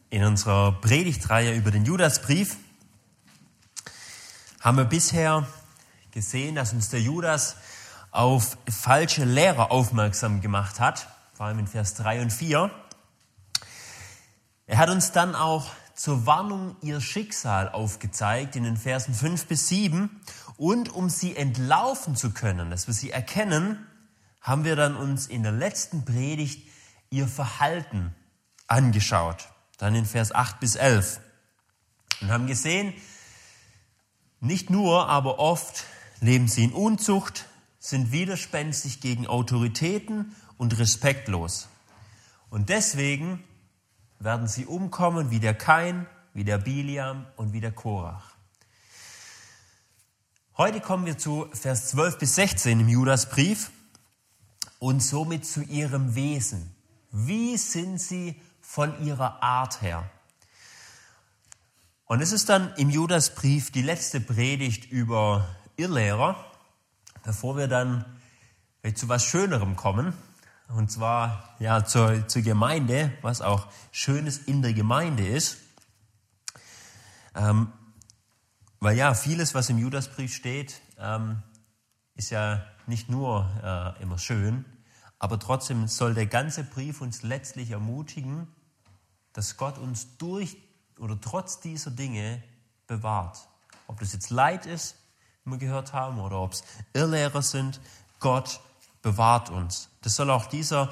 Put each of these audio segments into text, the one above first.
In unserer Predigtreihe über den Judasbrief haben wir bisher gesehen, dass uns der Judas auf falsche Lehrer aufmerksam gemacht hat, vor allem in Vers 3 und 4. Er hat uns dann auch zur Warnung ihr Schicksal aufgezeigt in den Versen 5 bis 7. Und um sie entlaufen zu können, dass wir sie erkennen, haben wir dann uns in der letzten Predigt ihr Verhalten angeschaut. Dann in Vers 8 bis 11. Und haben gesehen, nicht nur, aber oft leben sie in Unzucht, sind widerspenstig gegen Autoritäten und respektlos. Und deswegen werden sie umkommen wie der Kain, wie der Biliam und wie der Korach. Heute kommen wir zu Vers 12 bis 16 im Judasbrief und somit zu ihrem Wesen. Wie sind sie von ihrer Art her? Und es ist dann im Judasbrief die letzte Predigt über Irrlehrer, bevor wir dann zu was Schönerem kommen. Und zwar zur Gemeinde, was auch Schönes in der Gemeinde ist. Weil vieles, was im Judasbrief steht, ist ja nicht nur immer schön, aber trotzdem soll der ganze Brief uns letztlich ermutigen, dass Gott uns durch oder trotz dieser Dinge bewahrt. Ob das jetzt Leid ist, wie wir gehört haben, oder ob es Irrlehrer sind, Gott bewahrt uns. Das soll auch dieser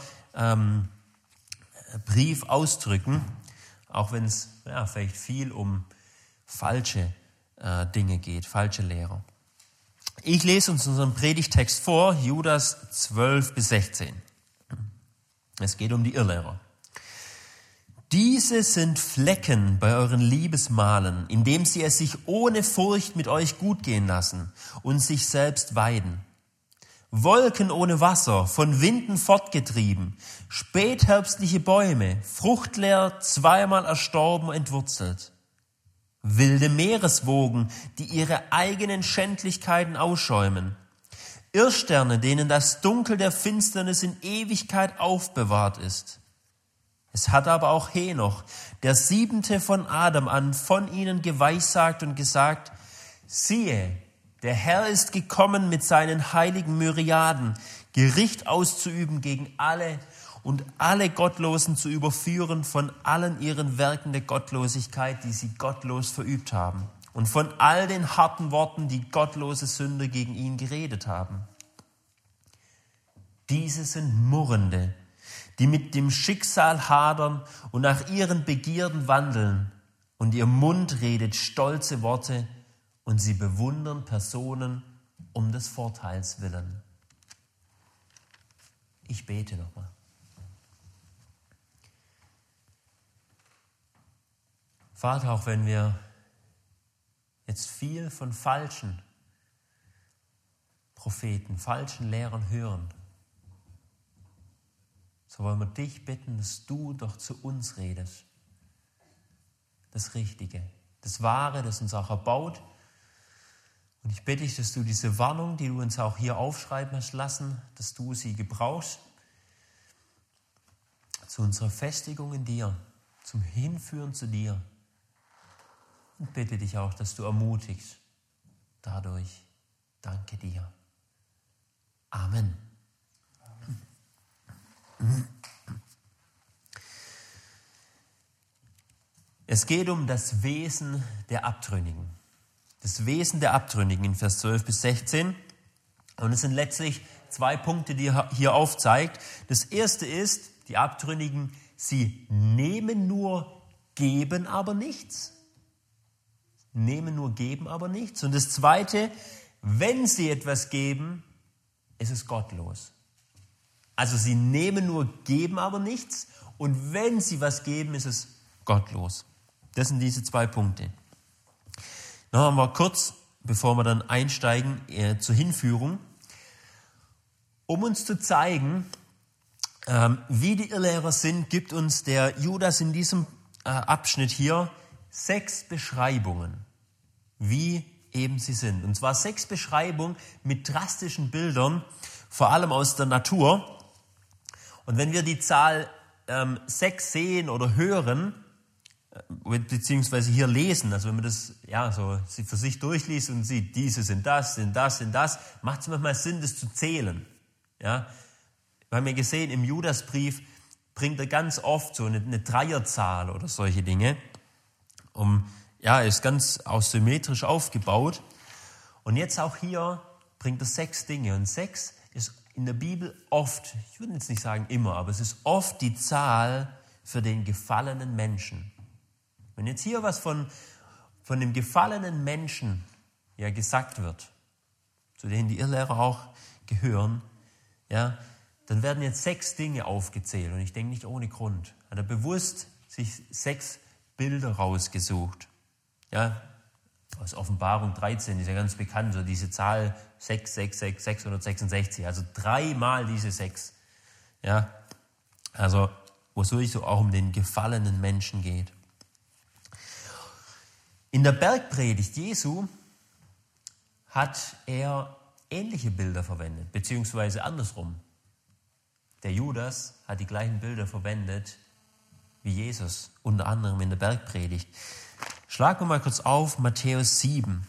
Brief ausdrücken, auch wenn es vielleicht viel um falsche Dinge geht, falsche Lehrer. Ich lese uns unseren Predigtext vor, Judas 12 bis 16. Es geht um die Irrlehrer. Diese sind Flecken bei euren Liebesmalen, indem sie es sich ohne Furcht mit euch gut gehen lassen und sich selbst weiden. Wolken ohne Wasser, von Winden fortgetrieben, spätherbstliche Bäume, fruchtleer, zweimal erstorben, entwurzelt. Wilde Meereswogen, die ihre eigenen Schändlichkeiten ausschäumen. Irrsterne, denen das Dunkel der Finsternis in Ewigkeit aufbewahrt ist. Es hat aber auch Henoch, der 7. von Adam an, von ihnen geweissagt und gesagt, siehe, der Herr ist gekommen mit seinen heiligen Myriaden, Gericht auszuüben gegen alle und alle Gottlosen zu überführen von allen ihren Werken der Gottlosigkeit, die sie gottlos verübt haben, und von all den harten Worten, die gottlose Sünder gegen ihn geredet haben. Diese sind Murrende, die mit dem Schicksal hadern und nach ihren Begierden wandeln, und ihr Mund redet stolze Worte, und sie bewundern Personen um des Vorteils willen. Ich bete nochmal. Vater, auch wenn wir jetzt viel von falschen Propheten, falschen Lehrern hören, so wollen wir dich bitten, dass du doch zu uns redest. Das Richtige, das Wahre, das uns auch erbaut. Und ich bitte dich, dass du diese Warnung, die du uns auch hier aufschreiben hast lassen, dass du sie gebrauchst zu unserer Festigung in dir, zum Hinführen zu dir. Und bitte dich auch, dass du ermutigst dadurch. Danke dir. Amen. Es geht um das Wesen der Abtrünnigen. Das Wesen der Abtrünnigen in Vers 12 bis 16. Und es sind letztlich 2 Punkte, die er hier aufzeigt. Das erste ist, die Abtrünnigen, sie nehmen nur, geben aber nichts. Nehmen nur, geben aber nichts. Und das zweite, wenn sie etwas geben, ist es gottlos. Also sie nehmen nur, geben aber nichts. Und wenn sie was geben, ist es gottlos. Das sind diese 2 Punkte. Noch einmal kurz, bevor wir dann einsteigen zur Hinführung, um uns zu zeigen, wie die Irrlehrer sind, gibt uns der Judas in diesem Abschnitt hier 6 Beschreibungen, wie eben sie sind. Und zwar 6 Beschreibungen mit drastischen Bildern, vor allem aus der Natur. Und wenn wir die Zahl 6 sehen oder hören, beziehungsweise hier lesen, also wenn man das so für sich durchliest und sieht, diese sind das, macht es manchmal Sinn, das zu zählen. Ja? Wir haben ja gesehen, im Judasbrief bringt er ganz oft so eine Dreierzahl oder solche Dinge. Ist ganz auch symmetrisch aufgebaut. Und jetzt auch hier bringt er 6 Dinge. Und 6 ist in der Bibel oft, ich würde jetzt nicht sagen immer, aber es ist oft die Zahl für den gefallenen Menschen. Wenn jetzt hier was von dem gefallenen Menschen gesagt wird, zu denen die Irrlehrer auch gehören, dann werden jetzt 6 Dinge aufgezählt. Und ich denke nicht ohne Grund. Hat er bewusst sich 6 Bilder rausgesucht. Ja, aus Offenbarung 13 ist ja ganz bekannt, so diese Zahl 666, also 3-mal diese 6. Ja, also wo es wirklich so auch um den gefallenen Menschen geht. In der Bergpredigt Jesu hat er ähnliche Bilder verwendet, beziehungsweise andersrum. Der Judas hat die gleichen Bilder verwendet wie Jesus, unter anderem in der Bergpredigt. Schlagen wir mal kurz auf, Matthäus 7,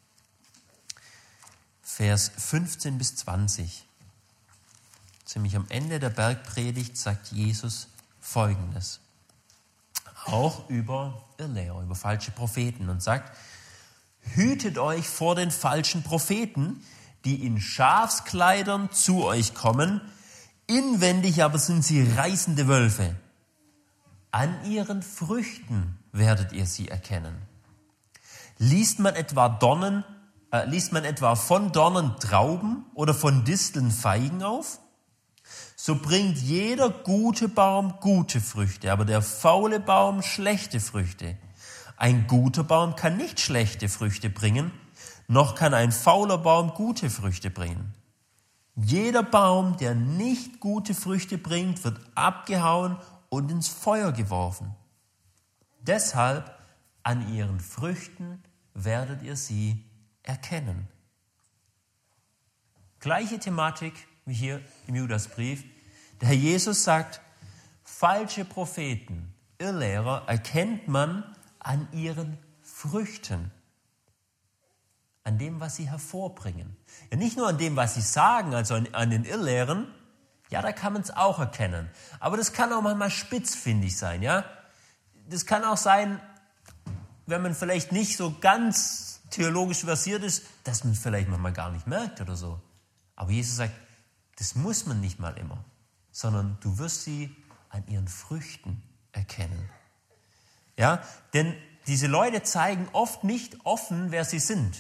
Vers 15 bis 20. Ziemlich am Ende der Bergpredigt sagt Jesus Folgendes. Auch über Irrlehrer, über falsche Propheten und sagt, hütet euch vor den falschen Propheten, die in Schafskleidern zu euch kommen, inwendig aber sind sie reißende Wölfe. An ihren Früchten werdet ihr sie erkennen. Liest man etwa von Dornen Trauben oder von Disteln Feigen auf? So bringt jeder gute Baum gute Früchte, aber der faule Baum schlechte Früchte. Ein guter Baum kann nicht schlechte Früchte bringen, noch kann ein fauler Baum gute Früchte bringen. Jeder Baum, der nicht gute Früchte bringt, wird abgehauen und ins Feuer geworfen. Deshalb, an ihren Früchten werdet ihr sie erkennen. Gleiche Thematik wie hier im Judasbrief. Der Herr Jesus sagt, falsche Propheten, Irrlehrer erkennt man an ihren Früchten. An dem, was sie hervorbringen. Ja, nicht nur an dem, was sie sagen, also an den Irrlehren, ja, da kann man es auch erkennen. Aber das kann auch manchmal spitzfindig sein, ja. Das kann auch sein, wenn man vielleicht nicht so ganz theologisch versiert ist, dass man es vielleicht manchmal gar nicht merkt oder so. Aber Jesus sagt, das muss man nicht mal immer, sondern du wirst sie an ihren Früchten erkennen. Ja, denn diese Leute zeigen oft nicht offen, wer sie sind.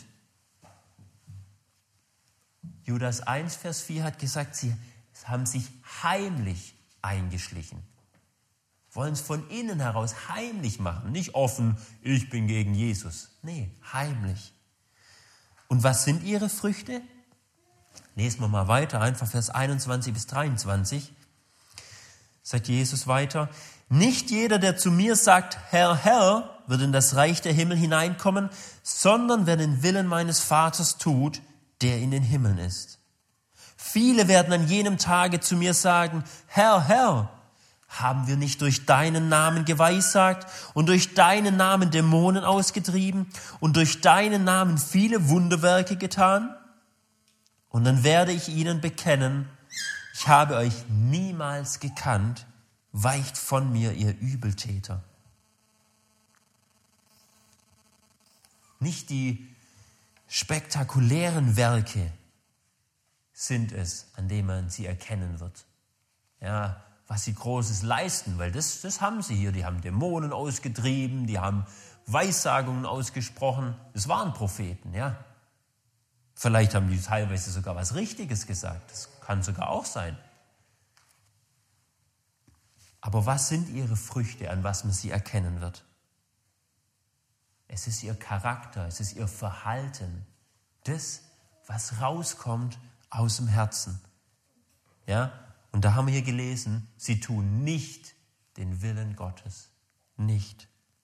Judas 1, Vers 4 hat gesagt, sie haben sich heimlich eingeschlichen. Wollen es von innen heraus heimlich machen. Nicht offen, ich bin gegen Jesus. Nee, heimlich. Und was sind ihre Früchte? Lesen wir mal weiter, einfach Vers 21 bis 23. Sagt Jesus weiter, nicht jeder, der zu mir sagt, Herr, Herr, wird in das Reich der Himmel hineinkommen, sondern wer den Willen meines Vaters tut, der in den Himmeln ist. Viele werden an jenem Tage zu mir sagen, Herr, Herr, haben wir nicht durch deinen Namen geweissagt und durch deinen Namen Dämonen ausgetrieben und durch deinen Namen viele Wunderwerke getan? Und dann werde ich ihnen bekennen, ich habe euch niemals gekannt, weicht von mir, ihr Übeltäter. Nicht die spektakulären Werke sind es, an denen man sie erkennen wird. Ja, was sie Großes leisten, weil das haben sie hier. Die haben Dämonen ausgetrieben, die haben Weissagungen ausgesprochen. Das waren Propheten, ja. Vielleicht haben die teilweise sogar was Richtiges gesagt. Das kann sogar auch sein. Aber was sind ihre Früchte, an was man sie erkennen wird? Es ist ihr Charakter, es ist ihr Verhalten. Das, was rauskommt aus dem Herzen. Ja? Und da haben wir hier gelesen, sie tun nicht den Willen Gottes. Nicht.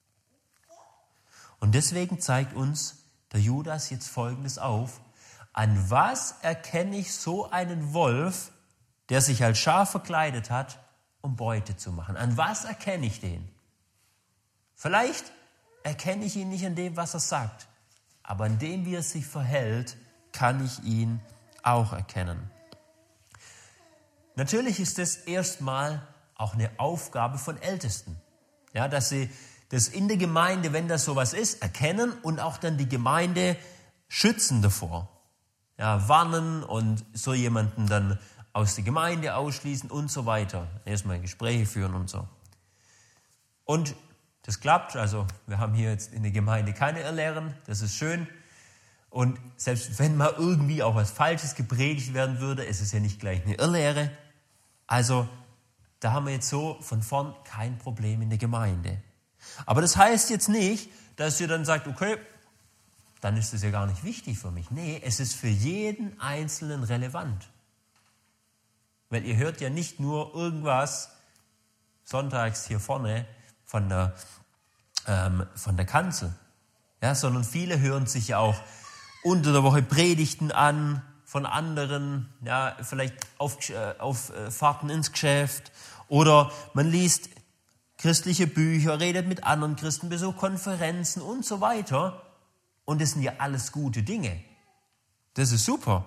Und deswegen zeigt uns der Judas jetzt Folgendes auf. An was erkenne ich so einen Wolf, der sich als Schaf verkleidet hat, um Beute zu machen? An was erkenne ich den? Vielleicht erkenne ich ihn nicht an dem, was er sagt. Aber an dem, wie er sich verhält, kann ich ihn auch erkennen. Natürlich ist das erstmal auch eine Aufgabe von Ältesten. Ja, dass sie das in der Gemeinde, wenn das sowas ist, erkennen und auch dann die Gemeinde schützen davor. Ja, warnen und so jemanden dann aus der Gemeinde ausschließen und so weiter. Erstmal Gespräche führen und so. Und das klappt, also wir haben hier jetzt in der Gemeinde keine Irrlehren, das ist schön. Und selbst wenn mal irgendwie auch was Falsches gepredigt werden würde, ist es ja nicht gleich eine Irrlehre. Also da haben wir jetzt so von vorn kein Problem in der Gemeinde. Aber das heißt jetzt nicht, dass ihr dann sagt, okay, dann ist das ja gar nicht wichtig für mich. Nee, es ist für jeden Einzelnen relevant. Weil ihr hört ja nicht nur irgendwas sonntags hier vorne von der Kanzel, ja, sondern viele hören sich ja auch unter der Woche Predigten an von anderen, ja, vielleicht auf Fahrten ins Geschäft oder man liest christliche Bücher, redet mit anderen Christen, besucht Konferenzen und so weiter. Und das sind ja alles gute Dinge. Das ist super.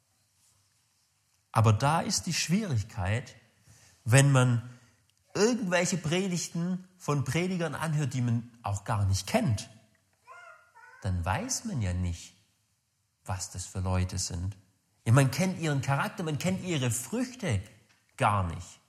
Aber da ist die Schwierigkeit, wenn man irgendwelche Predigten von Predigern anhört, die man auch gar nicht kennt, dann weiß man ja nicht, was das für Leute sind. Ja, man kennt ihren Charakter, man kennt ihre Früchte gar nicht.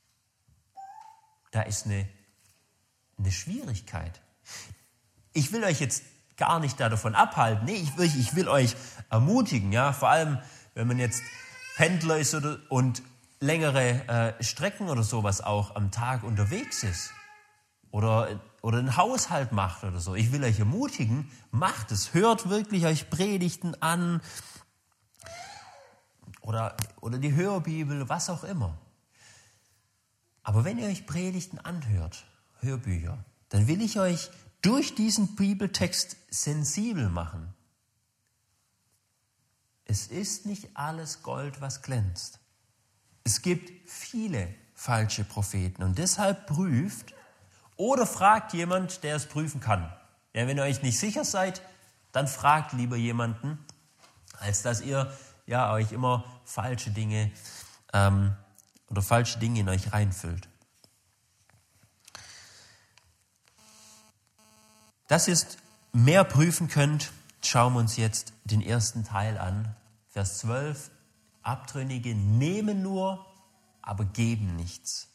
Da ist eine Schwierigkeit. Ich will euch jetzt gar nicht davon abhalten. Nee, ich will euch ermutigen, ja, vor allem, wenn man jetzt Pendler ist und längere Strecken oder sowas auch am Tag unterwegs ist oder einen Haushalt macht oder so. Ich will euch ermutigen, macht es, hört wirklich euch Predigten an oder die Hörbibel, was auch immer. Aber wenn ihr euch Predigten anhört, Hörbücher, dann will ich euch durch diesen Bibeltext sensibel machen. Es ist nicht alles Gold, was glänzt. Es gibt viele falsche Propheten und deshalb prüft oder fragt jemand, der es prüfen kann. Ja, wenn ihr euch nicht sicher seid, dann fragt lieber jemanden, als dass ihr ja euch immer falsche Dinge in euch reinfüllt. Dass ihr es mehr prüfen könnt, schauen wir uns jetzt den ersten Teil an. Vers 12. Abtrünnige nehmen nur, aber geben nichts.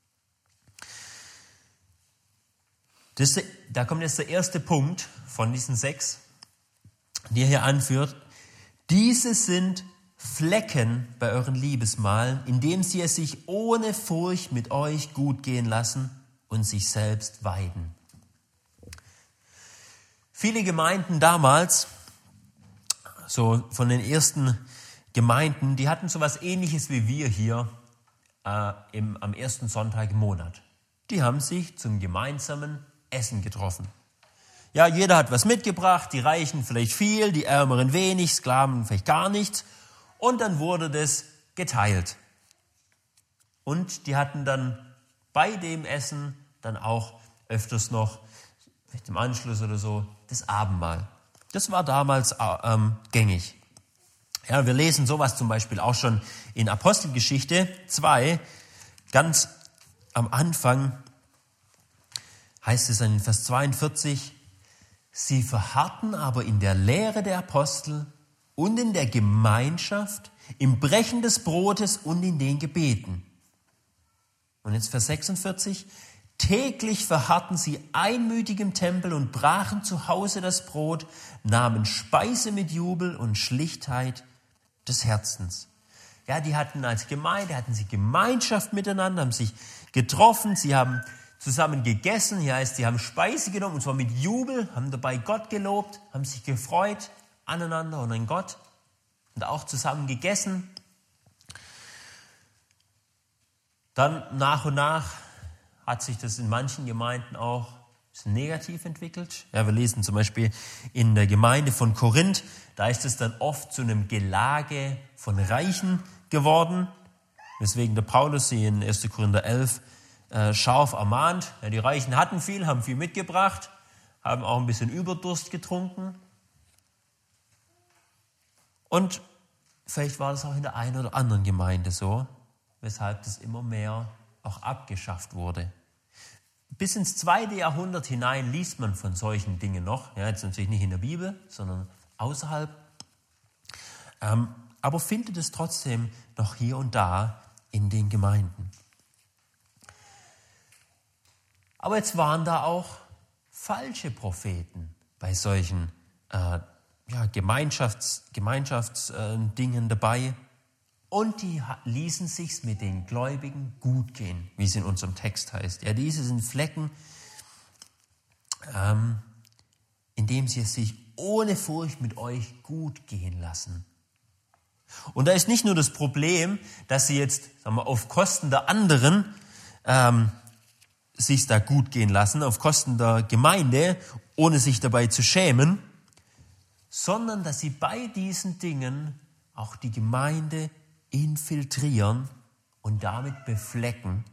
Da kommt jetzt der erste Punkt von diesen 6, die er hier anführt. Diese sind Flecken bei euren Liebesmalen, indem sie es sich ohne Furcht mit euch gut gehen lassen und sich selbst weiden. Viele Gemeinden damals, so von den ersten Gemeinden, die hatten so etwas Ähnliches wie wir hier am ersten Sonntag im Monat. Die haben sich zum gemeinsamen Essen getroffen. Ja, jeder hat was mitgebracht, die Reichen vielleicht viel, die Ärmeren wenig, Sklaven vielleicht gar nichts. Und dann wurde das geteilt. Und die hatten dann bei dem Essen dann auch öfters noch, vielleicht im Anschluss oder so, das Abendmahl. Das war damals gängig. Ja, wir lesen sowas zum Beispiel auch schon in Apostelgeschichte 2, ganz am Anfang heißt es in Vers 42, sie verharrten aber in der Lehre der Apostel und in der Gemeinschaft, im Brechen des Brotes und in den Gebeten. Und jetzt Vers 46, täglich verharrten sie einmütig im Tempel und brachen zu Hause das Brot, nahmen Speise mit Jubel und Schlichtheit des Herzens. Ja, die hatten als Gemeinde, hatten sie Gemeinschaft miteinander, haben sich getroffen, sie haben zusammen gegessen, hier heißt, sie haben Speise genommen, und zwar mit Jubel, haben dabei Gott gelobt, haben sich gefreut aneinander und an Gott und auch zusammen gegessen. Dann nach und nach hat sich das in manchen Gemeinden auch negativ entwickelt. Ja, wir lesen zum Beispiel in der Gemeinde von Korinth, da ist es dann oft zu einem Gelage von Reichen geworden, weswegen der Paulus sie in 1. Korinther 11 scharf ermahnt. Ja, die Reichen hatten viel, haben viel mitgebracht, haben auch ein bisschen Überdurst getrunken. Und vielleicht war das auch in der einen oder anderen Gemeinde so, weshalb das immer mehr auch abgeschafft wurde. Bis ins 2. Jahrhundert hinein liest man von solchen Dingen noch. Ja, jetzt natürlich nicht in der Bibel, sondern außerhalb. Aber findet es trotzdem noch hier und da in den Gemeinden. Aber jetzt waren da auch falsche Propheten bei solchen Gemeinschaftsdingen dabei. Und die ließen sich's mit den Gläubigen gut gehen, wie es in unserem Text heißt. Ja, diese sind Flecken, indem sie es sich ohne Furcht mit euch gut gehen lassen. Und da ist nicht nur das Problem, dass sie jetzt auf Kosten der anderen sich da gut gehen lassen, auf Kosten der Gemeinde, ohne sich dabei zu schämen, sondern dass sie bei diesen Dingen auch die Gemeinde infiltrieren und damit beflecken,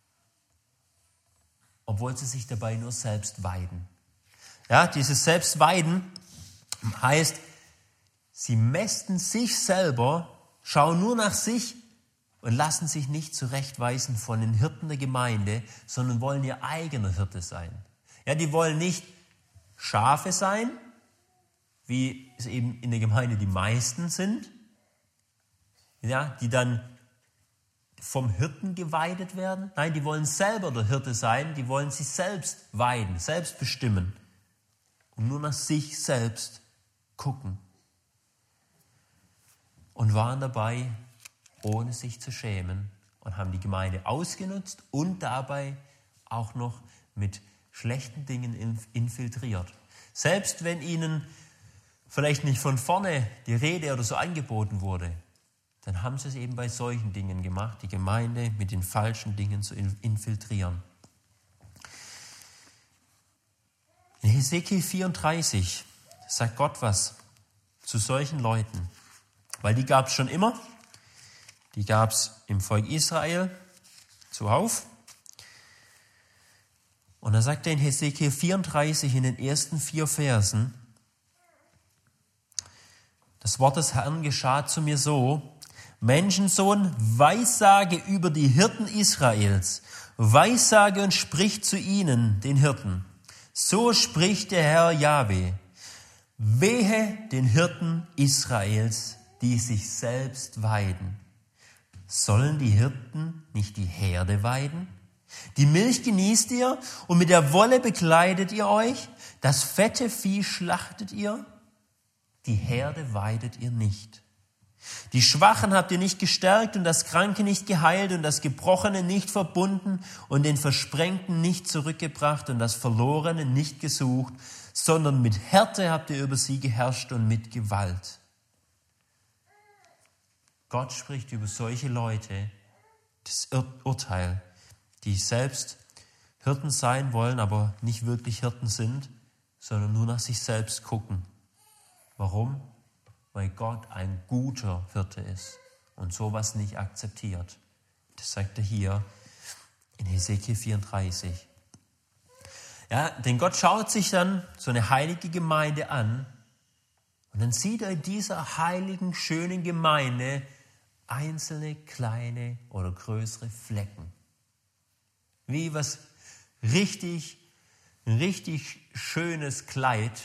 obwohl sie sich dabei nur selbst weiden. Ja, dieses Selbstweiden heißt, sie mästen sich selber, schauen nur nach sich und lassen sich nicht zurechtweisen von den Hirten der Gemeinde, sondern wollen ihr eigener Hirte sein. Ja, die wollen nicht Schafe sein, wie es eben in der Gemeinde die meisten sind, ja, die dann vom Hirten geweidet werden. Nein, die wollen selber der Hirte sein, die wollen sich selbst weiden, selbst bestimmen und nur nach sich selbst gucken. Und waren dabei, ohne sich zu schämen, und haben die Gemeinde ausgenutzt und dabei auch noch mit schlechten Dingen infiltriert. Selbst wenn ihnen vielleicht nicht von vorne die Rede oder so angeboten wurde, dann haben sie es eben bei solchen Dingen gemacht, die Gemeinde mit den falschen Dingen zu infiltrieren. In Hesekiel 34 sagt Gott was zu solchen Leuten, weil die gab es schon immer. Die gab es im Volk Israel zuhauf. Und da sagt er in Hesekiel 34 in den ersten 4 Versen, das Wort des Herrn geschah zu mir so: Menschensohn, weissage über die Hirten Israels, weissage und sprich zu ihnen, den Hirten. So spricht der Herr Jahwe: Wehe den Hirten Israels, die sich selbst weiden. Sollen die Hirten nicht die Herde weiden? Die Milch genießt ihr und mit der Wolle bekleidet ihr euch, das fette Vieh schlachtet ihr, die Herde weidet ihr nicht. Die Schwachen habt ihr nicht gestärkt und das Kranke nicht geheilt und das Gebrochene nicht verbunden und den Versprengten nicht zurückgebracht und das Verlorene nicht gesucht, sondern mit Härte habt ihr über sie geherrscht und mit Gewalt. Gott spricht über solche Leute das Urteil, die selbst Hirten sein wollen, aber nicht wirklich Hirten sind, sondern nur nach sich selbst gucken. Warum? Weil Gott ein guter Hirte ist und sowas nicht akzeptiert. Das sagt er hier in Hesekiel 34. Ja, denn Gott schaut sich dann so eine heilige Gemeinde an und dann sieht er in dieser heiligen, schönen Gemeinde einzelne kleine oder größere Flecken. Wie ein richtig schönes Kleid,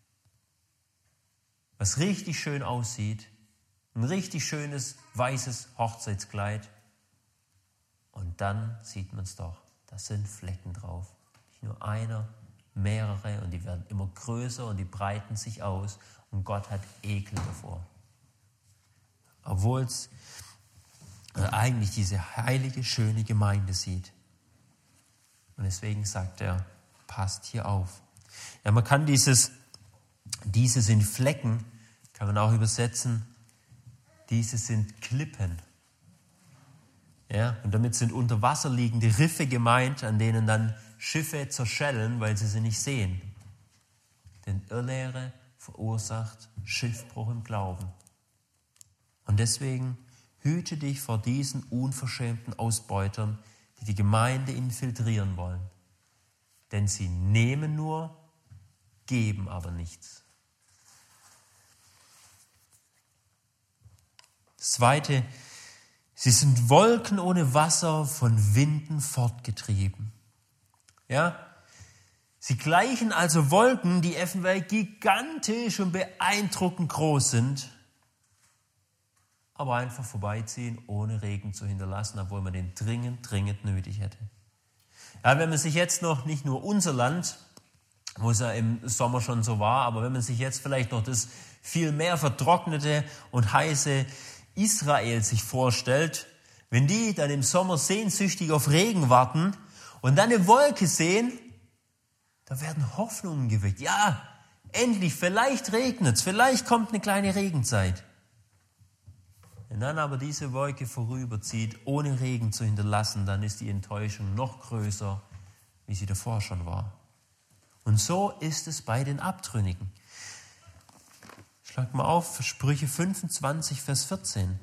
was richtig schön aussieht, ein richtig schönes weißes Hochzeitskleid. Und dann sieht man es doch, da sind Flecken drauf. Nicht nur einer, mehrere, und die werden immer größer und die breiten sich aus und Gott hat Ekel davor. Obwohl es eigentlich diese heilige, schöne Gemeinde sieht. Und deswegen sagt er, passt hier auf. Ja, man kann diese sind Flecken, kann man auch übersetzen, diese sind Klippen. Ja, und damit sind unter Wasser liegende Riffe gemeint, an denen dann Schiffe zerschellen, weil sie nicht sehen. Denn Irrlehre verursacht Schiffbruch im Glauben. Und deswegen hüte dich vor diesen unverschämten Ausbeutern, die die Gemeinde infiltrieren wollen. Denn sie nehmen nur geben aber nichts. Das Zweite, sie sind Wolken ohne Wasser, von Winden fortgetrieben. Ja? Sie gleichen also Wolken, die eventuell gigantisch und beeindruckend groß sind, aber einfach vorbeiziehen, ohne Regen zu hinterlassen, obwohl man den dringend nötig hätte. Ja, wenn man sich jetzt noch, nicht nur unser Land, wo es ja im Sommer schon so war, aber wenn man sich jetzt vielleicht noch das viel mehr vertrocknete und heiße Israel sich vorstellt, wenn die dann im Sommer sehnsüchtig auf Regen warten und dann eine Wolke sehen, da werden Hoffnungen geweckt. Ja, endlich, vielleicht regnet es, vielleicht kommt eine kleine Regenzeit. Wenn dann aber diese Wolke vorüberzieht, ohne Regen zu hinterlassen, dann ist die Enttäuschung noch größer, wie sie davor schon war. Und so ist es bei den Abtrünnigen. Schlag mal auf, Sprüche 25, Vers 14.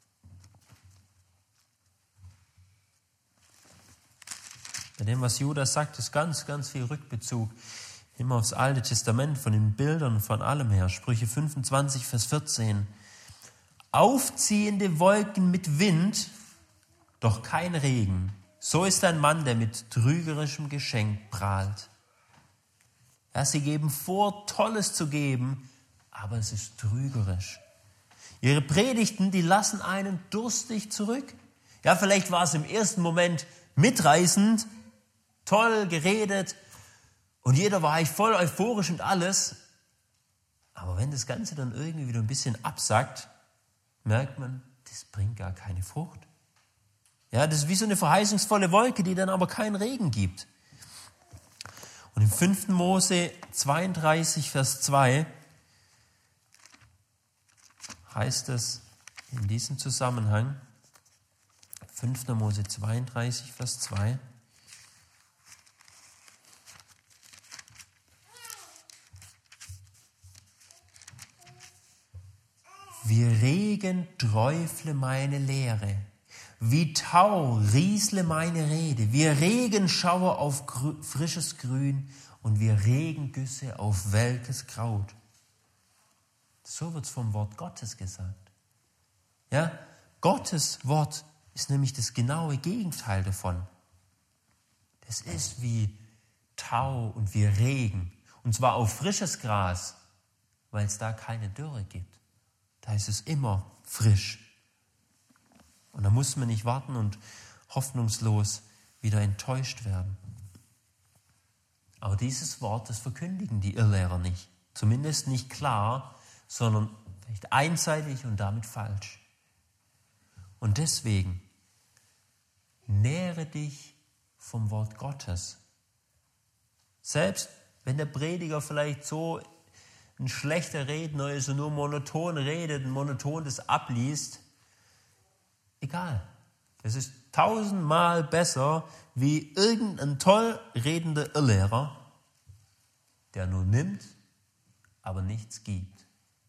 Bei dem, was Judas sagt, ist ganz viel Rückbezug. Immer aufs Alte Testament, von den Bildern und von allem her. Sprüche 25, Vers 14. Aufziehende Wolken mit Wind, doch kein Regen. So ist ein Mann, der mit trügerischem Geschenk prahlt. Ja, sie geben vor, Tolles zu geben, aber es ist trügerisch. Ihre Predigten, die lassen einen durstig zurück. Ja, vielleicht war es im ersten Moment mitreißend, toll geredet und jeder war eigentlich voll euphorisch und alles. Aber wenn das Ganze dann irgendwie wieder ein bisschen absackt, merkt man, das bringt gar keine Frucht. Ja, das ist wie so eine verheißungsvolle Wolke, die dann aber keinen Regen gibt. Und im 5. Mose 32, Vers 2 heißt es in diesem Zusammenhang, 5. Mose 32, Vers 2, wie Regen träufle meine Lehre, wie Tau riesle meine Rede, wie Regenschauer auf frisches Grün und wie Regengüsse auf welkes Kraut. So wird es vom Wort Gottes gesagt. Ja, Gottes Wort ist nämlich das genaue Gegenteil davon. Das ist wie Tau und wie Regen. Und zwar auf frisches Gras, weil es da keine Dürre gibt. Da ist es immer frisch. Und da muss man nicht warten und hoffnungslos wieder enttäuscht werden. Aber dieses Wort, das verkündigen die Irrlehrer nicht. Zumindest nicht klar, sondern vielleicht einseitig und damit falsch. Und deswegen nähre dich vom Wort Gottes. Selbst wenn der Prediger vielleicht so ein schlechter Redner ist und nur monoton redet und monoton das abliest, egal. Es ist 1000-mal besser wie irgendein toll redender Irrlehrer, der nur nimmt, aber nichts gibt.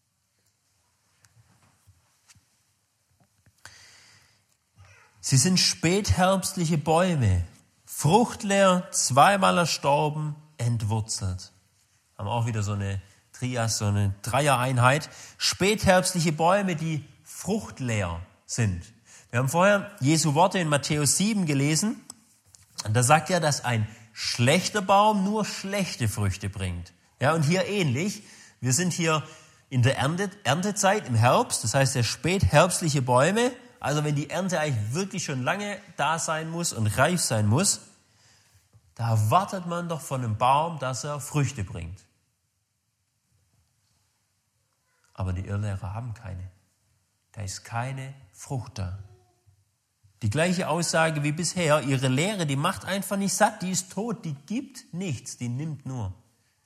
Sie sind spätherbstliche Bäume, fruchtleer, zweimal erstorben, entwurzelt. Haben auch wieder so eine Trias, so eine Dreiereinheit. Spätherbstliche Bäume, die fruchtleer sind. Wir haben vorher Jesu Worte in Matthäus 7 gelesen. Und da sagt er, dass ein schlechter Baum nur schlechte Früchte bringt. Ja, und hier ähnlich. Wir sind hier in der Erntezeit im Herbst. Das heißt, der spätherbstliche Bäume, also wenn die Ernte eigentlich wirklich schon lange da sein muss und reif sein muss, da erwartet man doch von einem Baum, dass er Früchte bringt. Aber die Irrlehrer haben keine. Da ist keine Frucht da. Die gleiche Aussage wie bisher, ihre Lehre, die macht einfach nicht satt, die ist tot, die gibt nichts, die nimmt nur.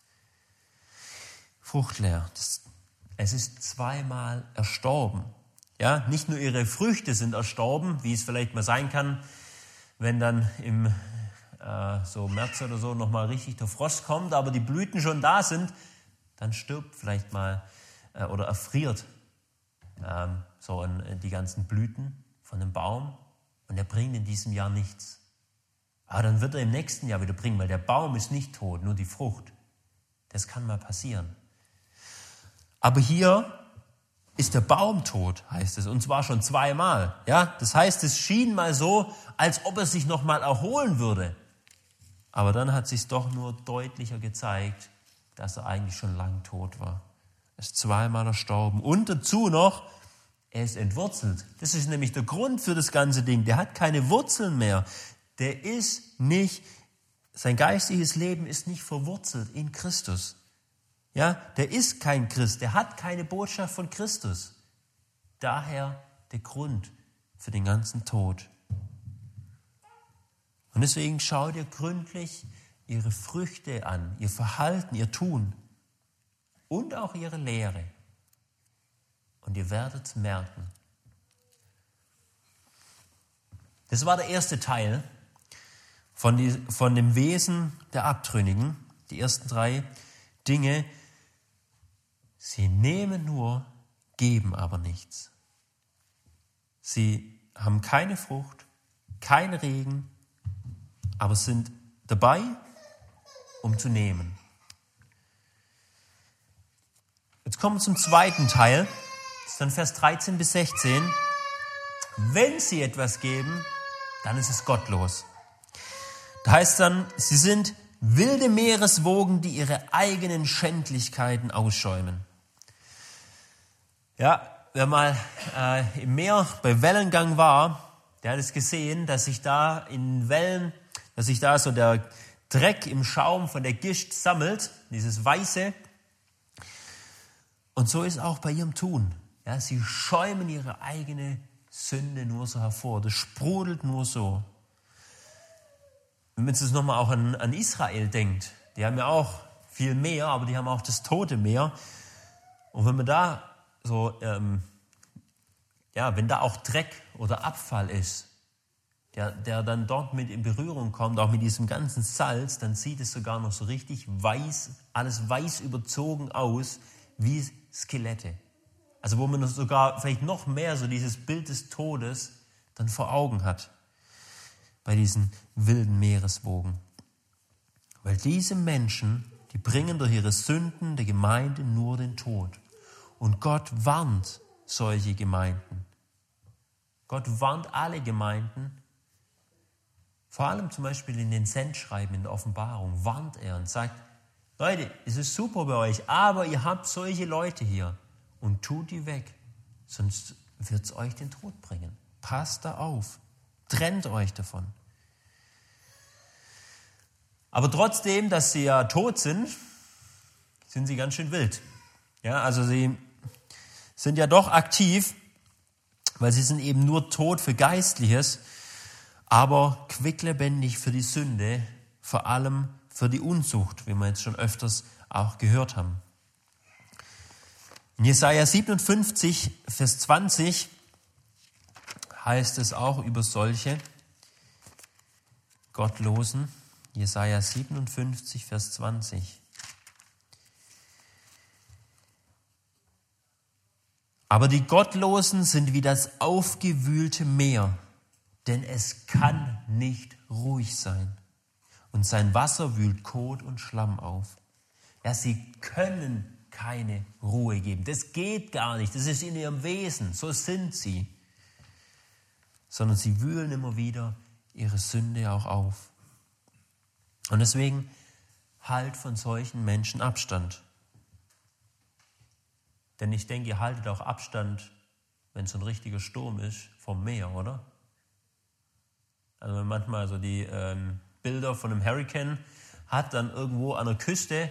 Fruchtleer, es ist zweimal erstorben. Ja, nicht nur ihre Früchte sind erstorben, wie es vielleicht mal sein kann, wenn dann im so März oder so nochmal richtig der Frost kommt, aber die Blüten schon da sind, dann stirbt vielleicht mal oder erfriert die ganzen Blüten von dem Baum und er bringt in diesem Jahr nichts. Aber dann wird er im nächsten Jahr wieder bringen, weil der Baum ist nicht tot, nur die Frucht. Das kann mal passieren. Aber hier ist der Baum tot, heißt es, und zwar schon 2-mal. Ja? Das heißt, es schien mal so, als ob er sich noch mal erholen würde. Aber dann hat sich doch nur deutlicher gezeigt, dass er eigentlich schon lang tot war. Er ist 2-mal erstorben. Und dazu noch, er ist entwurzelt. Das ist nämlich der Grund für das ganze Ding. Der hat keine Wurzeln mehr. Sein geistiges Leben ist nicht verwurzelt in Christus. Ja, der ist kein Christ, der hat keine Botschaft von Christus. Daher der Grund für den ganzen Tod. Und deswegen schau dir gründlich ihre Früchte an, ihr Verhalten, ihr Tun und auch ihre Lehre. Und ihr werdet merken. Das war der erste Teil von dem Wesen der Abtrünnigen, die ersten 3 Dinge. Sie nehmen nur, geben aber nichts. Sie haben keine Frucht, kein Regen, aber sind dabei, um zu nehmen. Jetzt kommen wir zum zweiten Teil, das ist dann Vers 13 bis 16. Wenn sie etwas geben, dann ist es gottlos. Da heißt dann, sie sind wilde Meereswogen, die ihre eigenen Schändlichkeiten ausschäumen. Ja, wer mal im Meer bei Wellengang war, der hat es gesehen, dass sich da so der Dreck im Schaum von der Gischt sammelt, dieses Weiße. Und so ist auch bei ihrem Tun. Ja, sie schäumen ihre eigene Sünde nur so hervor. Das sprudelt nur so. Wenn man jetzt nochmal auch an Israel denkt, die haben ja auch viel Meer, aber die haben auch das Tote Meer. Und wenn man da wenn da auch Dreck oder Abfall ist, der dann dort mit in Berührung kommt, auch mit diesem ganzen Salz, dann sieht es sogar noch so richtig weiß, alles weiß überzogen aus, wie Skelette. Also wo man sogar vielleicht noch mehr so dieses Bild des Todes dann vor Augen hat, bei diesen wilden Meereswogen. Weil diese Menschen, die bringen durch ihre Sünden der Gemeinde nur den Tod. Und Gott warnt solche Gemeinden. Gott warnt alle Gemeinden, vor allem zum Beispiel in den Sendschreiben in der Offenbarung, warnt er und sagt, Leute, es ist super bei euch, aber ihr habt solche Leute hier und tut die weg, sonst wird es euch den Tod bringen. Passt da auf, trennt euch davon. Aber trotzdem, dass sie ja tot sind, sind sie ganz schön wild. Ja, also sie sind ja doch aktiv, weil sie sind eben nur tot für Geistliches, aber quicklebendig für die Sünde, vor allem für die Unzucht, wie wir jetzt schon öfters auch gehört haben. In Jesaja 57, Vers 20 heißt es auch über solche Gottlosen. Jesaja 57, Vers 20. Aber die Gottlosen sind wie das aufgewühlte Meer, denn es kann nicht ruhig sein. Und sein Wasser wühlt Kot und Schlamm auf. Ja, sie können keine Ruhe geben. Das geht gar nicht. Das ist in ihrem Wesen. So sind sie. Sondern sie wühlen immer wieder ihre Sünde auch auf. Und deswegen halt von solchen Menschen Abstand. Denn ich denke, ihr haltet auch Abstand, wenn es so ein richtiger Sturm ist, vom Meer, oder? Also wenn man manchmal so die Bilder von einem Hurrikan hat, dann irgendwo an der Küste,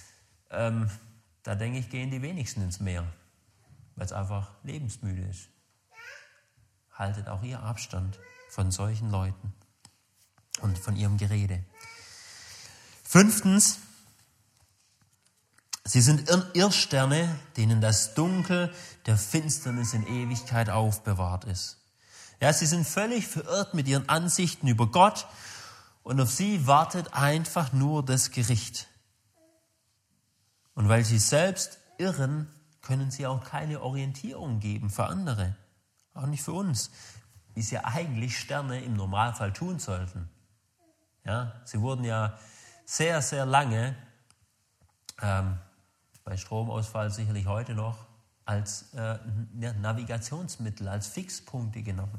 da denke ich, gehen die wenigsten ins Meer, weil es einfach lebensmüde ist. Haltet auch ihr Abstand von solchen Leuten und von ihrem Gerede. 5. Sie sind Irrsterne, denen das Dunkel der Finsternis in Ewigkeit aufbewahrt ist. Ja, sie sind völlig verirrt mit ihren Ansichten über Gott und auf sie wartet einfach nur das Gericht. Und weil sie selbst irren, können sie auch keine Orientierung geben für andere, auch nicht für uns, wie sie eigentlich Sterne im Normalfall tun sollten. Ja, sie wurden ja sehr, sehr lange bei Stromausfall sicherlich heute noch, als Navigationsmittel, als Fixpunkte genommen.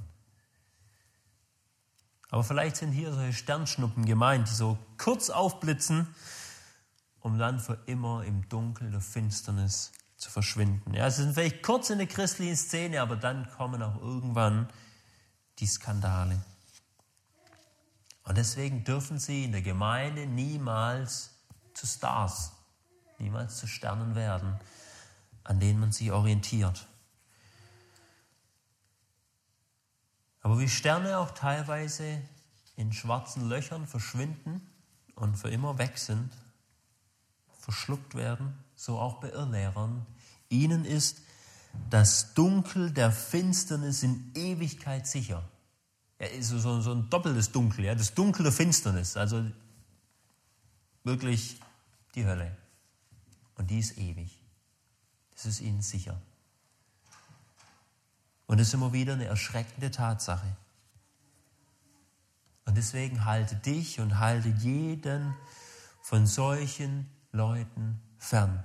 Aber vielleicht sind hier solche Sternschnuppen gemeint, die so kurz aufblitzen, um dann für immer im Dunkel der Finsternis zu verschwinden. Ja, sie sind vielleicht kurz in der christlichen Szene, aber dann kommen auch irgendwann die Skandale. Und deswegen dürfen sie in der Gemeinde niemals zu Stars, niemals zu Sternen werden, an denen man sich orientiert. Aber wie Sterne auch teilweise in schwarzen Löchern verschwinden und für immer weg sind, verschluckt werden, so auch bei Irrlehrern. Ihnen ist das Dunkel der Finsternis in Ewigkeit sicher. Ja, so ein doppeltes Dunkel, ja, das Dunkel der Finsternis, also wirklich die Hölle. Und die ist ewig. Das ist ihnen sicher. Und das ist immer wieder eine erschreckende Tatsache. Und deswegen halte dich und halte jeden von solchen Leuten fern.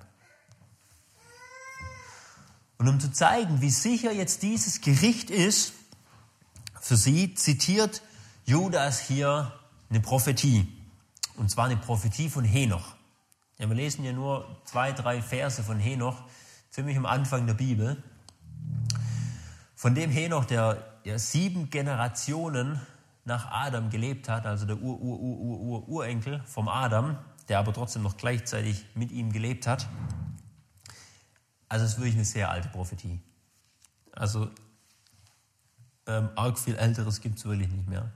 Und um zu zeigen, wie sicher jetzt dieses Gericht ist, für sie zitiert Judas hier eine Prophetie. Und zwar eine Prophetie von Henoch. Ja, wir lesen ja nur 2, 3 Verse von Henoch, ziemlich am Anfang der Bibel. Von dem Henoch, der 7 Generationen nach Adam gelebt hat, also der Urenkel vom Adam, der aber trotzdem noch gleichzeitig mit ihm gelebt hat. Also es ist wirklich eine sehr alte Prophetie. Also arg viel Älteres gibt es wirklich nicht mehr.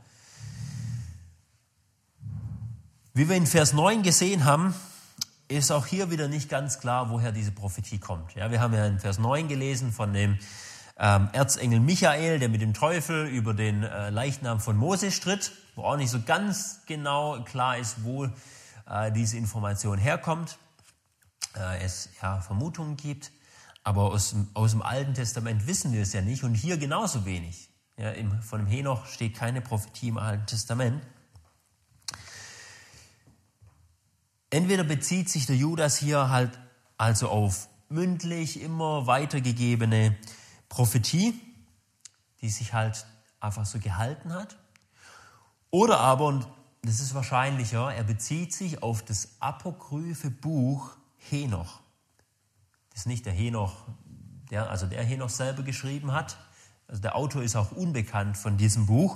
Wie wir in Vers 9 gesehen haben, ist auch hier wieder nicht ganz klar, woher diese Prophetie kommt. Ja, wir haben ja in Vers 9 gelesen von dem Erzengel Michael, der mit dem Teufel über den Leichnam von Mose stritt, wo auch nicht so ganz genau klar ist, wo diese Information herkommt. Es Vermutungen gibt, aber aus dem Alten Testament wissen wir es ja nicht und hier genauso wenig. Ja, von dem Henoch steht keine Prophetie im Alten Testament. Entweder bezieht sich der Judas hier halt also auf mündlich immer weitergegebene Prophetie, die sich halt einfach so gehalten hat. Oder aber, und das ist wahrscheinlicher, er bezieht sich auf das apokryphe Buch Henoch. Das ist nicht der Henoch, der Henoch selber geschrieben hat. Also der Autor ist auch unbekannt von diesem Buch.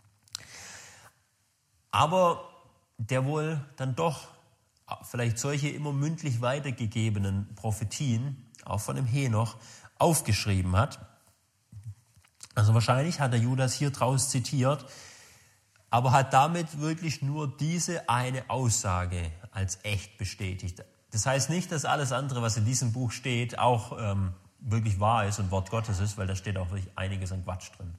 Aber der wohl dann doch vielleicht solche immer mündlich weitergegebenen Prophetien, auch von dem Henoch, aufgeschrieben hat. Also wahrscheinlich hat der Judas hier draus zitiert, aber hat damit wirklich nur diese eine Aussage als echt bestätigt. Das heißt nicht, dass alles andere, was in diesem Buch steht, auch wirklich wahr ist und Wort Gottes ist, weil da steht auch wirklich einiges an Quatsch drin.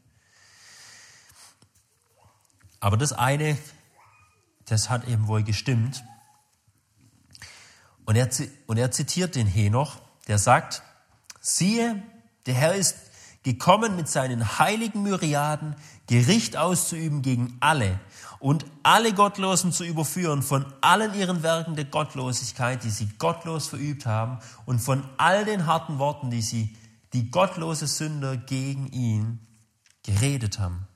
Aber das eine, das hat eben wohl gestimmt. Und er zitiert den Henoch, der sagt, siehe, der Herr ist gekommen mit seinen heiligen Myriaden, Gericht auszuüben gegen alle und alle Gottlosen zu überführen von allen ihren Werken der Gottlosigkeit, die sie gottlos verübt haben und von all den harten Worten, die gottlose Sünder gegen ihn geredet haben.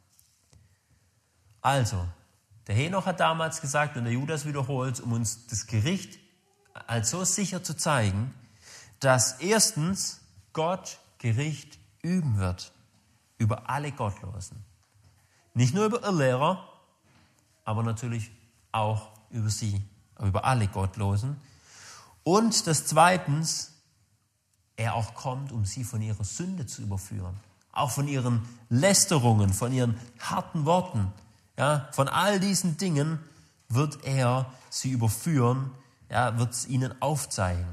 Also, der Henoch hat damals gesagt und der Judas wiederholt, um uns das Gericht als so sicher zu zeigen, dass erstens Gott Gericht üben wird über alle Gottlosen. Nicht nur über Irrlehrer, aber natürlich auch über sie, über alle Gottlosen. Und dass zweitens er auch kommt, um sie von ihrer Sünde zu überführen. Auch von ihren Lästerungen, von ihren harten Worten. Ja, von all diesen Dingen wird er sie überführen, wird es ihnen aufzeigen.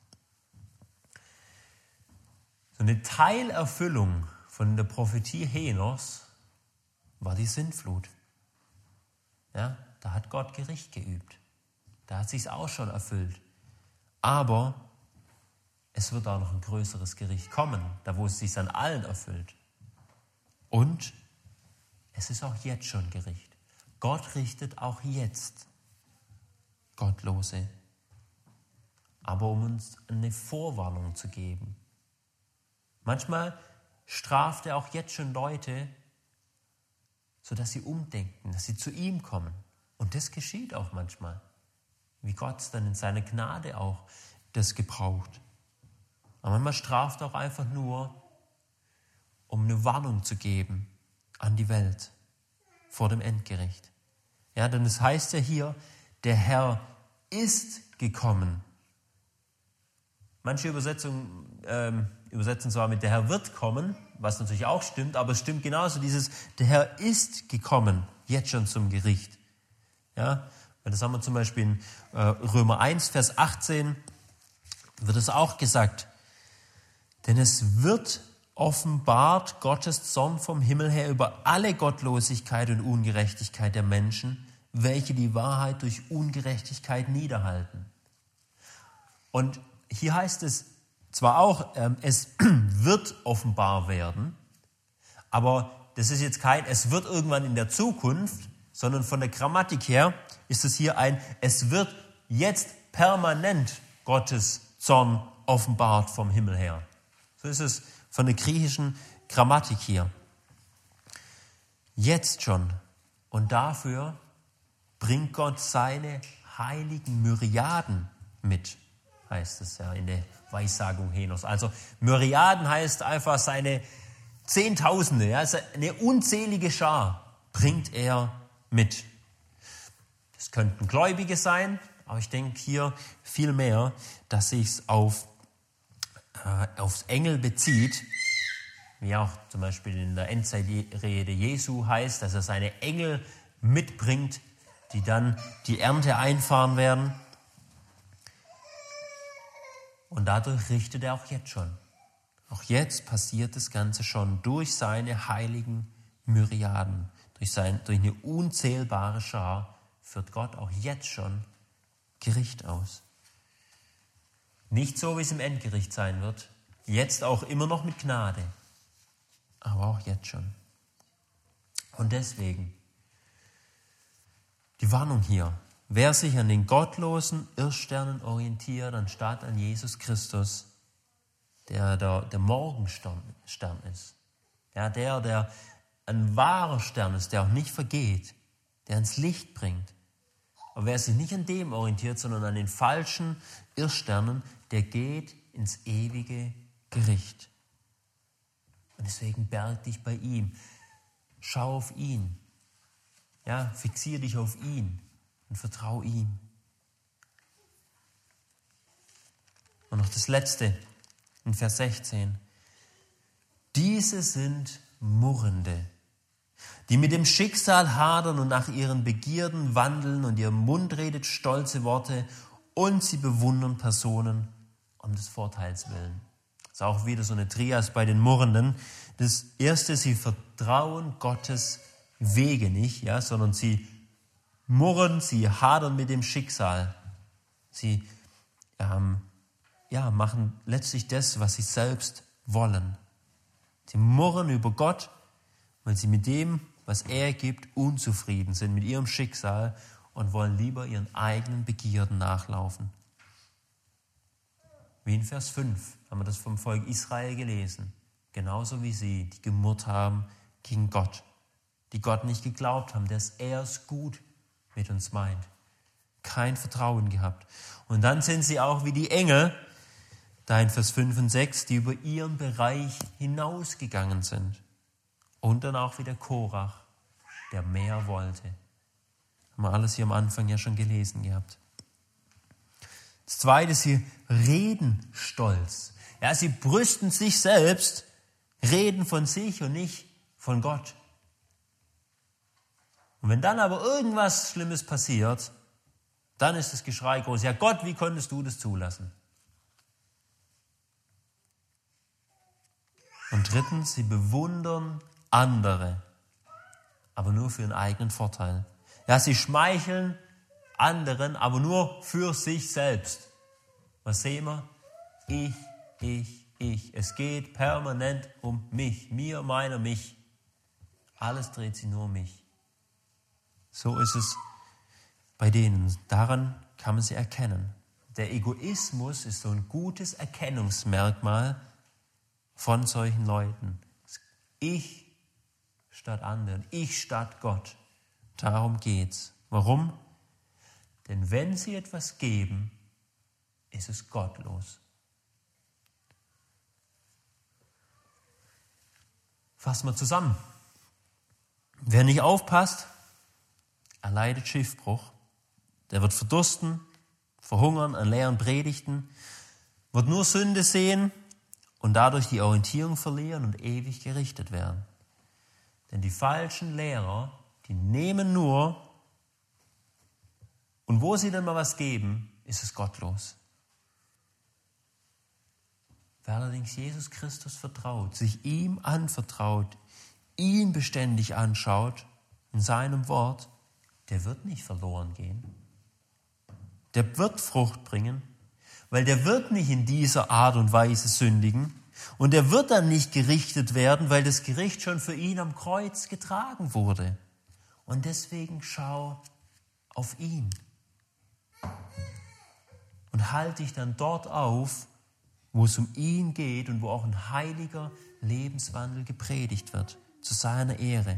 So eine Teilerfüllung von der Prophetie Henochs war die Sintflut. Ja, da hat Gott Gericht geübt. Da hat sich's auch schon erfüllt. Aber es wird auch noch ein größeres Gericht kommen, da wo es sich an allen erfüllt. Und es ist auch jetzt schon Gericht. Gott richtet auch jetzt Gottlose aber um uns eine Vorwarnung zu geben. Manchmal straft er auch jetzt schon Leute, sodass sie umdenken, dass sie zu ihm kommen. Und das geschieht auch manchmal, wie Gott dann in seiner Gnade auch das gebraucht. Aber manchmal straft er auch einfach nur, um eine Warnung zu geben an die Welt vor dem Endgericht. Ja, denn es heißt ja hier, der Herr ist gekommen. Manche Übersetzungen übersetzen zwar mit der Herr wird kommen, was natürlich auch stimmt, aber es stimmt genauso dieses, der Herr ist gekommen, jetzt schon zum Gericht. Ja, das haben wir zum Beispiel in Römer 1, Vers 18, wird es auch gesagt, denn es wird offenbart Gottes Zorn vom Himmel her über alle Gottlosigkeit und Ungerechtigkeit der Menschen, welche die Wahrheit durch Ungerechtigkeit niederhalten. Und hier heißt es zwar auch, es wird offenbar werden, aber das ist jetzt kein, es wird irgendwann in der Zukunft, sondern von der Grammatik her ist es hier ein, es wird jetzt permanent Gottes Zorn offenbart vom Himmel her. So ist es von der griechischen Grammatik hier. Jetzt schon. Und dafür bringt Gott seine heiligen Myriaden mit, heißt es ja in der Weissagung Henos. Also Myriaden heißt einfach seine Zehntausende, ja, also eine unzählige Schar bringt er mit. Das könnten Gläubige sein, aber ich denke hier viel mehr, dass sich es aufs Engel bezieht, wie auch zum Beispiel in der Endzeitrede Jesu heißt, dass er seine Engel mitbringt, die dann die Ernte einfahren werden. Und dadurch richtet er auch jetzt schon. Auch jetzt passiert das Ganze schon durch seine heiligen Myriaden, durch eine unzählbare Schar führt Gott auch jetzt schon Gericht aus. Nicht so, wie es im Endgericht sein wird, jetzt auch immer noch mit Gnade, aber auch jetzt schon. Und deswegen die Warnung hier, wer sich an den gottlosen Irrsternen orientiert, anstatt an Jesus Christus, der Morgenstern ist, ja, der ein wahrer Stern ist, der auch nicht vergeht, der ins Licht bringt. Aber wer sich nicht an dem orientiert, sondern an den falschen Irrsternen, der geht ins ewige Gericht. Und deswegen berg dich bei ihm. Schau auf ihn. Ja, fixier dich auf ihn und vertrau ihm. Und noch das Letzte in Vers 16. Diese sind Murrende, die mit dem Schicksal hadern und nach ihren Begierden wandeln und ihr Mund redet stolze Worte und sie bewundern Personen um des Vorteils willen. Das ist auch wieder so eine Trias bei den Murrenden. Das Erste, sie vertrauen Gottes Wege nicht, ja, sondern sie murren, sie hadern mit dem Schicksal. Sie machen letztlich das, was sie selbst wollen. Sie murren über Gott, weil sie mit dem, was er gibt, unzufrieden sind mit ihrem Schicksal und wollen lieber ihren eigenen Begierden nachlaufen. Wie in Vers 5 haben wir das vom Volk Israel gelesen. Genauso wie sie, die gemurrt haben gegen Gott, die Gott nicht geglaubt haben, dass er es gut mit uns meint. Kein Vertrauen gehabt. Und dann sind sie auch wie die Engel, da in Vers 5 und 6, die über ihren Bereich hinausgegangen sind. Und dann auch wieder Korach, der mehr wollte. Haben wir alles hier am Anfang ja schon gelesen gehabt. Das Zweite, sie reden stolz. Ja, sie brüsten sich selbst, reden von sich und nicht von Gott. Und wenn dann aber irgendwas Schlimmes passiert, dann ist das Geschrei groß. Ja Gott, wie konntest du das zulassen? Und drittens, sie bewundern andere, aber nur für ihren eigenen Vorteil. Ja, sie schmeicheln anderen, aber nur für sich selbst. Was sehen wir? Ich. Es geht permanent um mich. Mir, meiner, mich. Alles dreht sich nur um mich. So ist es bei denen. Daran kann man sie erkennen. Der Egoismus ist so ein gutes Erkennungsmerkmal von solchen Leuten. Ich statt anderen, ich statt Gott. Darum geht's. Warum? Denn wenn sie etwas geben, ist es gottlos. Fassen wir zusammen. Wer nicht aufpasst, erleidet Schiffbruch. Der wird verdursten, verhungern an leeren Predigten, wird nur Sünde sehen und dadurch die Orientierung verlieren und ewig gerichtet werden. Denn die falschen Lehrer, die nehmen nur, und wo sie dann mal was geben, ist es gottlos. Wer allerdings Jesus Christus vertraut, sich ihm anvertraut, ihn beständig anschaut, in seinem Wort, der wird nicht verloren gehen. Der wird Frucht bringen, weil der wird nicht in dieser Art und Weise sündigen und der wird dann nicht gerichtet werden, weil das Gericht schon für ihn am Kreuz getragen wurde. Und deswegen schau auf ihn und halte dich dann dort auf, wo es um ihn geht und wo auch ein heiliger Lebenswandel gepredigt wird, zu seiner Ehre.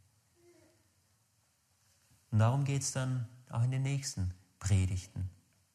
Und darum geht es dann auch in den nächsten Predigten.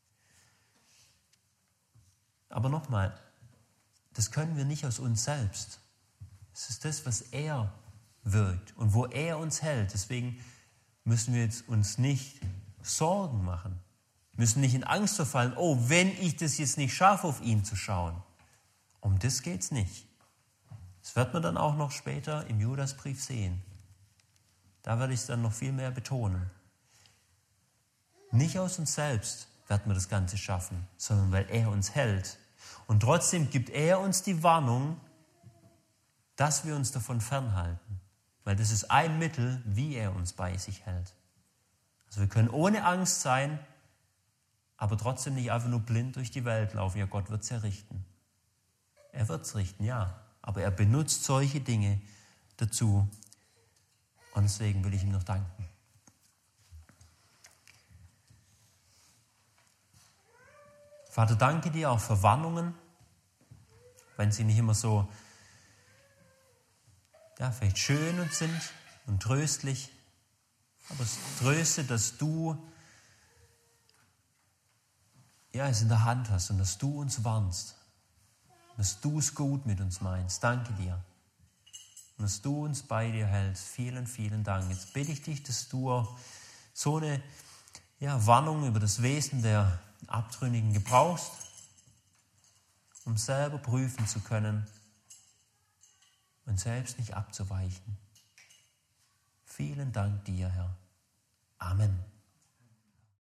Aber nochmal, das können wir nicht aus uns selbst. Es ist das, was er wirkt und wo er uns hält. Deswegen müssen wir jetzt uns nicht Sorgen machen, müssen nicht in Angst verfallen, oh, wenn ich das jetzt nicht schaffe, auf ihn zu schauen. Um das geht es nicht. Das wird man dann auch noch später im Judasbrief sehen. Da werde ich es dann noch viel mehr betonen. Nicht aus uns selbst werden wir das Ganze schaffen, sondern weil er uns hält. Und trotzdem gibt er uns die Warnung, dass wir uns davon fernhalten. Weil das ist ein Mittel, wie er uns bei sich hält. Also wir können ohne Angst sein, aber trotzdem nicht einfach nur blind durch die Welt laufen. Ja, Gott wird es ja richten. Er wird es richten, ja. Aber er benutzt solche Dinge dazu. Und deswegen will ich ihm noch danken. Vater, danke dir auch für Warnungen, wenn sie nicht immer so, ja, vielleicht schön sind und tröstlich. Aber es tröstet, dass du es in der Hand hast und dass du uns warnst. Dass du es gut mit uns meinst. Danke dir. Und dass du uns bei dir hältst. Vielen, vielen Dank. Jetzt bitte ich dich, dass du auch so eine Warnung über das Wesen der Abtrünnigen gebrauchst, um selber prüfen zu können und selbst nicht abzuweichen. Vielen Dank dir, Herr. Amen.